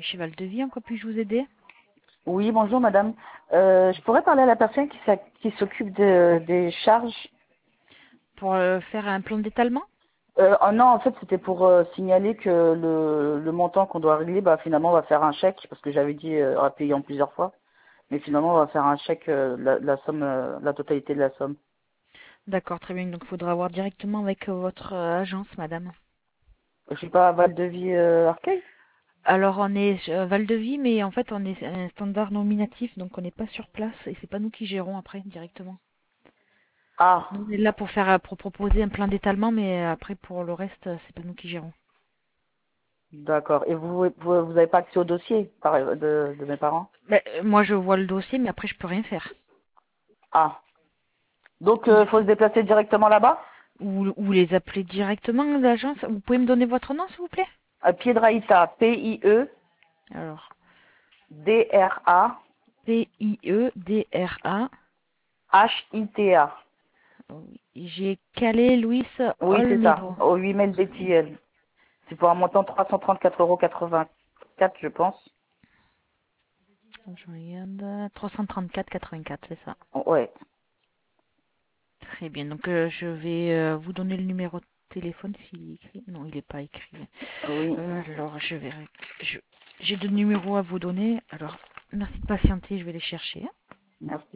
Chez Val-de-Vie, en quoi puis-je vous aider? Oui, bonjour madame. Je pourrais parler à la personne qui s'occupe des charges. Pour faire un plan d'étalement? Oh non, en fait, c'était pour signaler que le montant qu'on doit régler, bah finalement, on va faire un chèque, parce que j'avais dit à payer en plusieurs fois. Mais finalement, on va faire un chèque, la somme, la totalité de la somme. D'accord, très bien. Donc, il faudra voir directement avec votre agence, madame. Je suis pas à Val-de-Vie Arcueil? Alors, on est Val-de-Vie, mais en fait, on est un standard nominatif, donc on n'est pas sur place et c'est pas nous qui gérons après directement. Ah, Nous, on est là pour pour proposer un plan d'étalement, mais après, pour le reste, c'est pas nous qui gérons. d'accord. Et vous avez pas accès au dossier de mes parents? Moi, je vois le dossier, mais après, je peux rien faire. Ah. Donc, Il faut faut se déplacer directement là-bas? ou les appeler directement à l'agence. Vous pouvez me donner votre nom, s'il vous plaît? À Piedrahita, Alors, Piedrahita. Piedra. Hita. J'ai Calais Luis Oui, c'est ça. Olmedo. Au 8 mails BTL. C'est pour un montant de 334,84 €, je pense. Je regarde. 334,84, c'est ça. Ouais. Très bien. Donc, je vais vous donner le numéro de téléphone s'il est écrit. Non, il n'est pas écrit. Oui. Alors, je- j'ai deux numéros à vous donner. Alors, merci de patienter, je vais les chercher. Merci.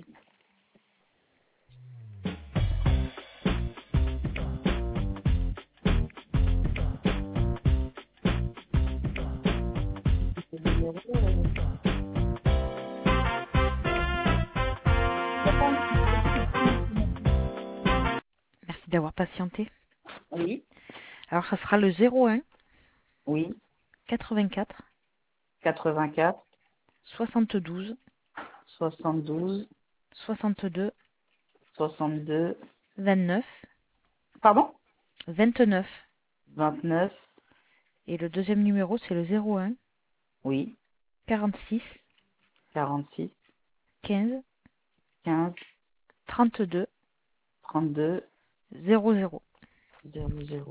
Merci d'avoir patienté. Oui. Alors, ça sera le 01 Oui. 84 84, 72 72, 62 62. 29 Pardon? 29. 29. Et le deuxième numéro, c'est le 01 Oui. 46 46, 15 15, 32 32, 00. 00.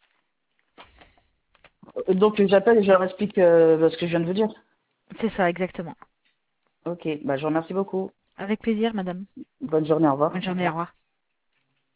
Donc, j'appelle et je leur explique ce que je viens de vous dire. C'est ça, exactement. Ok. Bah, je vous remercie beaucoup. Avec plaisir, madame. Bonne journée. Au revoir. Bonne journée, au revoir.